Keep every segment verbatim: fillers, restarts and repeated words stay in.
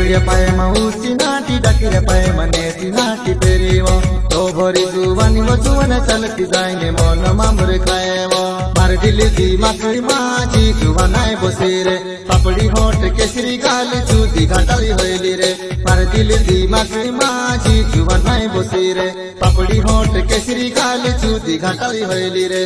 डाकिरे पाए मऊसी नाटी डाकिरे पाए मनेसी नाटी पेरीव तो भरी जुवानी वो जुवन चलती जाएंगे मन मामुर खाएव मार दिल दी माकड़ी माजी जुवानाए बसेरे पापड़ी होट केसरी गाल चूती घाटाली होली रे मार दिल दी माकड़ी माजी जुवानाए बसेरे पापड़ी होट केसरी गाल चूती घाटाली होली रे।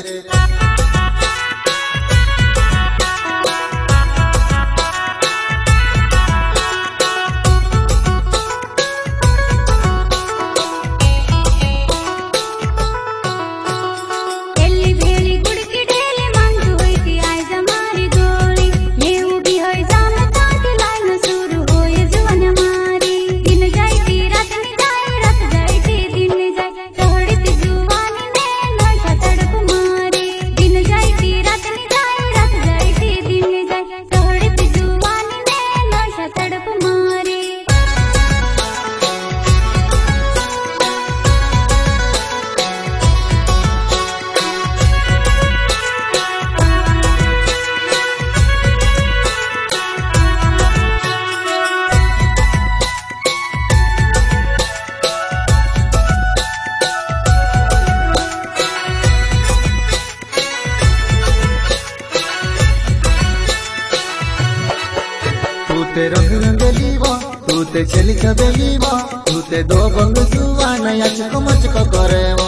तूते रंग रंगलीवा तूते छेली छबेलीवा तूते दो बंग जुवाना याचको मचको करेवा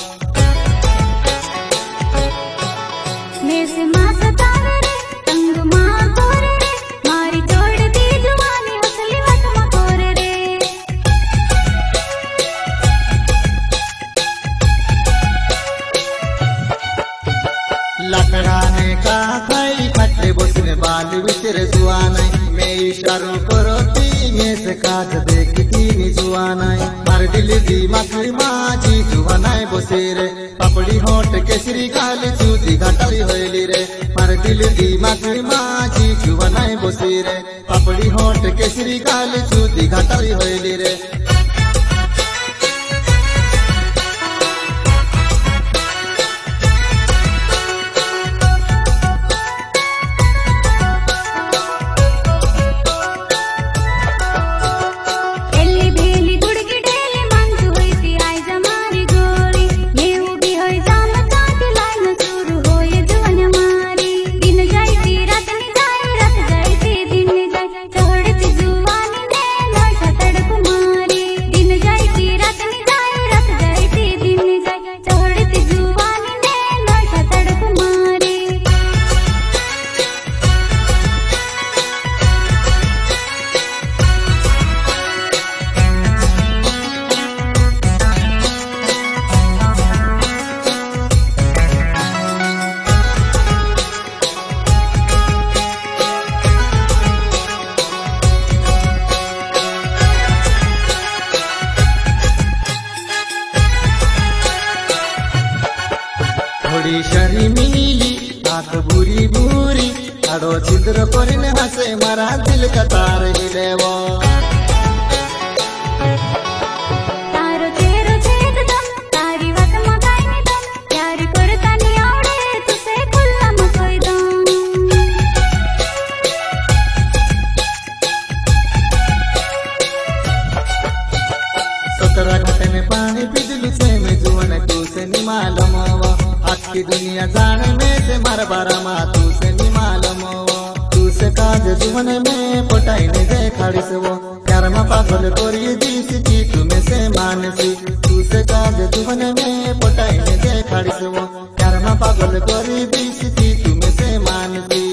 मेरे से माँ सतावे रे तंग माँ कोरे रे मारी तोड़ दी जुवानी असली वट माँ कोरे रे लकड़ा ने का खाई खट्टे बसने बाल विचरे जुआना मैं इशारो करोती में से काट देखती नी जुआनाय मार दिल दी माकड़ी माजी जुआनाय बसेरे पापड़ी होट केसरी गाल चूती घाटाली होली रे मार दिल दी माकड़ी माजी जुआनाय बसेरे पापड़ी होट केसरी गाल चूती घाटाली होली रे। थोड़ी शरी मिली आंख बुरी बुरी आड़ो छिद्र करिने हसे मारा दिल का तार हिलेवो तारो तेरो छेद दम तारी वत मगाई में दम प्यार करता नहीं आवड़े तुसे खुल्ला मकोई दम सत्रह घंटे में पानी पिजलू से में जुवन तू से निमालम की दुनिया जाने में से मार बारा मा तू से निमालम तू से काज जुवन में पटाई ने दे खाड़ी से वो प्यार मा पागल कोरी दिस की तुम्हें से मानसी तू से काज जुवन में पटाई ने दे खाड़ी से वो प्यार मा पागल कोरी दिस की तुम्हें से मानसी।